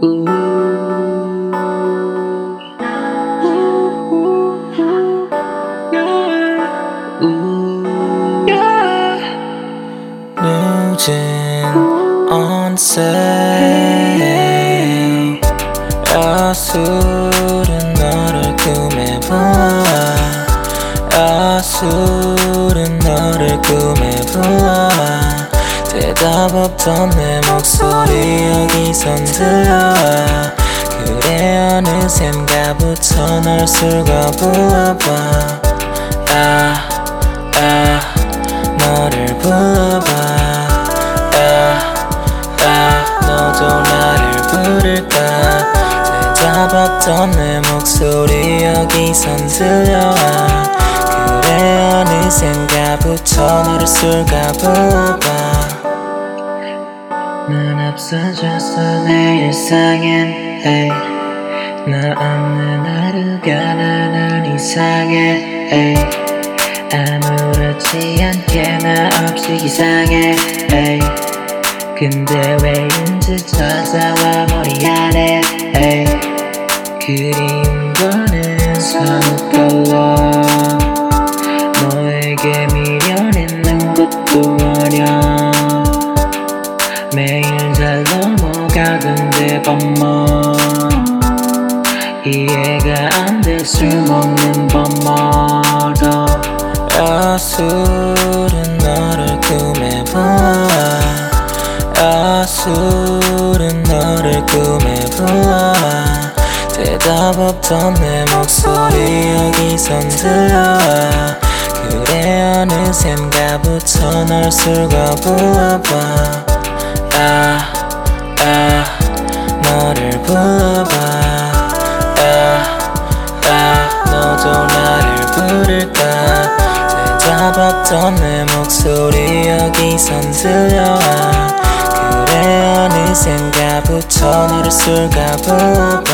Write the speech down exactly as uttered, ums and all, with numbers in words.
Ooh. Ooh. Nugent on sale. 야술은 너를 꿈에 보아. 야술은 너를 꿈에 보아. 대답 없던 내 목소리 여기선 들려와. 그래 어느샌가부터 널 술과 부어봐. 아, 아, 너를 불러봐. 아, 아, 너도 나를 부를까. 대답 없던 내 목소리 여기선 들려와. 그래 어느샌가부터 너를 술과 부어봐. 넌 없어졌어 내 일상엔 hey. 너 없는 하루가 나는 이상해 hey. 아무렇지 않게 나 없이 이상해 hey. 근데 왜인지 찾아와 머리 안에 hey. 그리운 거는 서툴러. 너에게 미련있는 것도 어려. 매일 잘 넘어가던데 밤머 이해가 안 돼 술 먹는 밤마다. 야술은 너를 꿈에 보아. 야술은 너를 꿈에 보아. 대답 없던 내 목소리 여기선 들려와. 그래 어느샌가부터 널 술과 부어봐. 아, 아, 너를 불러봐. 아, 아, 너도 나를 부를까. 대답 없던 내 목소리 여기선 들려와. 그래 어느샌가부터 너를 술과 부어봐.